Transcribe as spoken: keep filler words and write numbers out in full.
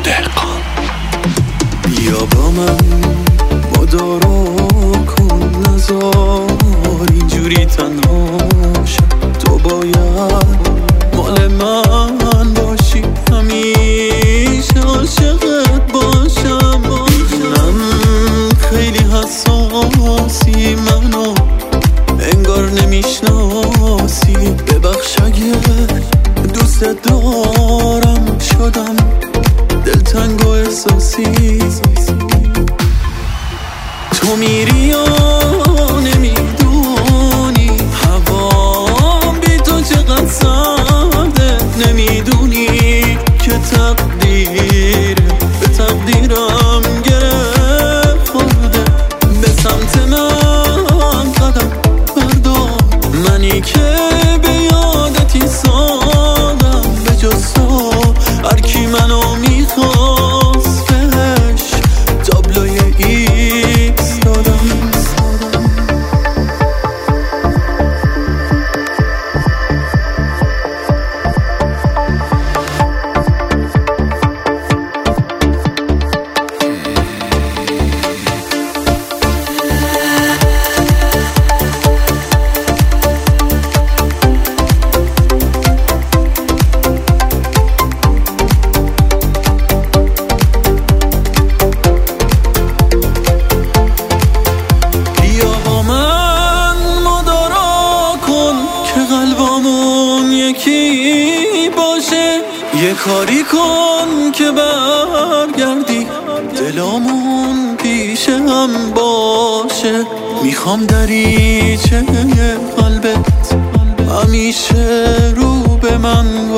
دهقان. بیا با من مدارا کن، نزار اینجوری تنها شم. تو باید مال من باشی، همیشه عاشقت باشم. من خیلی حساسی، منو انگار نمیشناسی. ببخش اگه دوست دارم شدم دلتنگ و احساسی. تو میری یا نمیدونی هوام بی تو چقدر سرده. نمیدونی که تقدیر به تقدیرم گره خورده. به سمت من قدم بردار، منی که به یادتی سادم. به جز تو هر کی منو میخواست بهش تابلوی ایکس دادم. یکی باشه یه کاری کن که برگردی، دلامون پیش هم باشه. میخوام دریچه قلبت همیشه رو به من